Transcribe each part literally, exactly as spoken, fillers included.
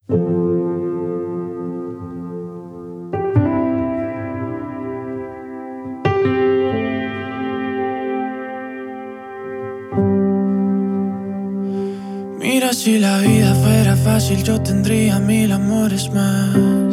Mira, si la vida fuera fácil, yo tendría mil amores más.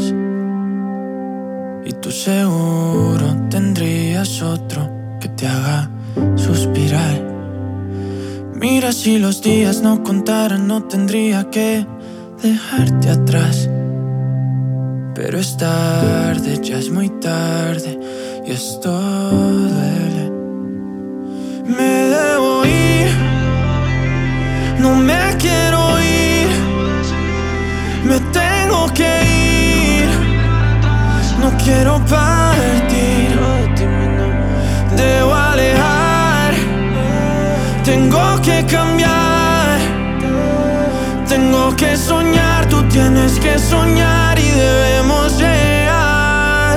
Y tú seguro tendrías otro que te haga suspirar. Mira, si los días no contaran, no tendría que dejarte atrás. Pero es tarde, ya es muy tarde, y esto duele. Me debo ir, no me quiero ir, me tengo que ir, no quiero partir, debo alejar, tengo que cambiar, tengo que soñar, tú tienes que soñar y debemos llegar.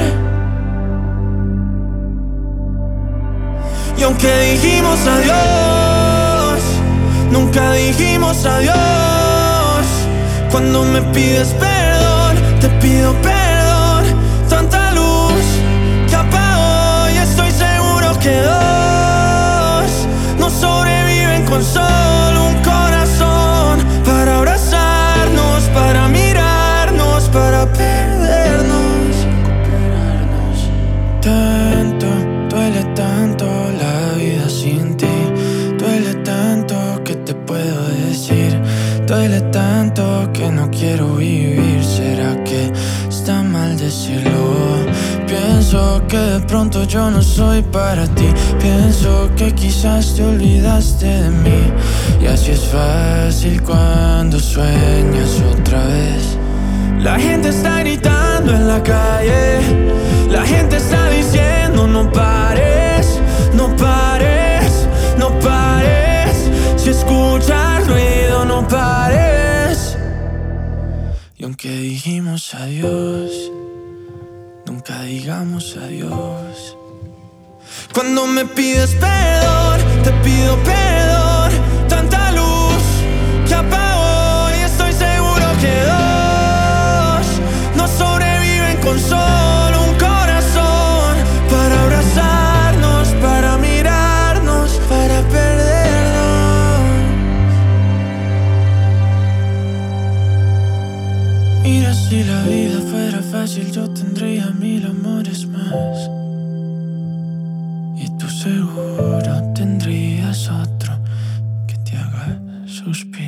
Y aunque dijimos adiós, nunca dijimos adiós. Cuando me pides perdón, te pido perdón. Tanta luz que apagó y estoy seguro que dos no sobreviven con solo un corazón. Para abrazarnos, para mirarnos, para perdernos, recuperarnos. Tanto, duele tanto la vida sin ti. Duele tanto que te puedo decir. Duele tanto que no quiero vivir. ¿Será que está mal decirlo? Pienso que de pronto yo no soy para ti. Pienso que quizás te olvidaste de mí. Y así es fácil cuando sueñas otra vez. La gente está gritando en la calle. La gente está diciendo no pares, no pares, no pares. Si escuchas ruido no pares. Y aunque dijimos adiós, nunca digamos adiós. Cuando me pides perdón, te pido perdón. Tanta luz que apagó y estoy seguro que dos no sobreviven con solo un corazón. Para abrazarnos, para mirarnos, para perdernos. Mira, si la vida fuera fácil, yo tendría mil amores más. Y tú seguro tendrías otro que te haga suspirar.